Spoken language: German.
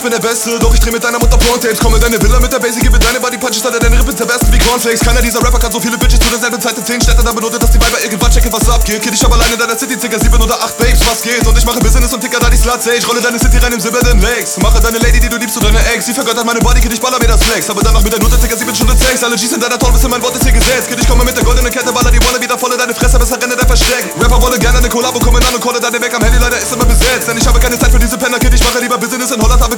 bin der Beste, doch ich dreh mit deiner Mutter Porntapes. Komm in deine Villa mit der Basic, gebe deine Body Punches, statt deine Rippen zerbersten wie Cornflakes. Keiner dieser Rapper kann so viele Bitches zu derselben Zeit in 10 Städten, da bedeutet, dass die Weiber irgendwann checken, was abgeht. Kid, ich hab alleine in deiner City circa 7 oder 8 Babes, was geht? Und ich mache Business und ticker da die Sluts, ey. Ich rolle deine City rein im silbernen Legs. Mache deine Lady, die du liebst, zu deine Ex. Sie vergöttert meine Body, Kid, ich baller mir das Flex. Aber danach mit der Nutte circa 7 Stunden Sex. Alle G's in deiner Toll, wissen, mein Wort ist hier gesetzt. Kid, ich komme mit der goldenen Kette, baller die Wolle wieder voll in deine Fresse, besser renne der versteckt. Rapper wollen gerne eine Kollabo, kommen an und callen deine weg am Handy, leider ist immer besetzt. Denn ich habe keine Zeit für diese Penner, Kid, ich mache lieber Business in Holland, habe